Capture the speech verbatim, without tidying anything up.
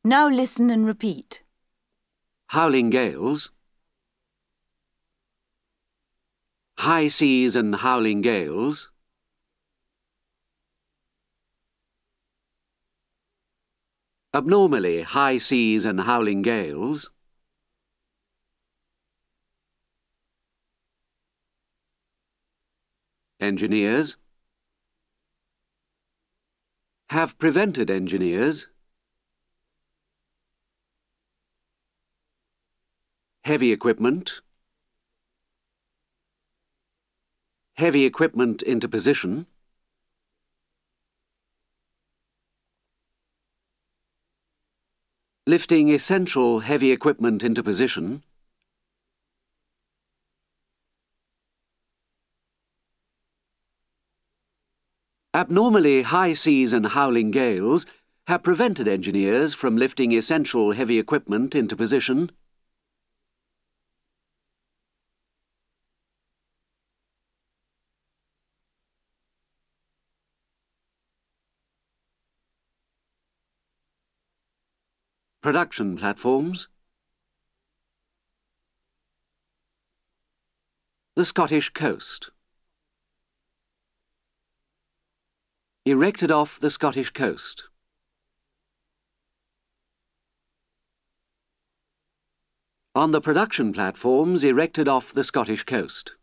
Now listen and repeat. Howling gales. High seas and howling gales. Abnormally high seas and howling gales. Engineers. Have prevented engineers. Heavy equipment. Heavy equipment into position. Lifting essential heavy equipment into position. Abnormally high seas and howling gales have prevented engineers from lifting essential heavy equipment into position. Production platforms. The Scottish coast. Erected off the Scottish coast. On the production platforms erected off the Scottish coast.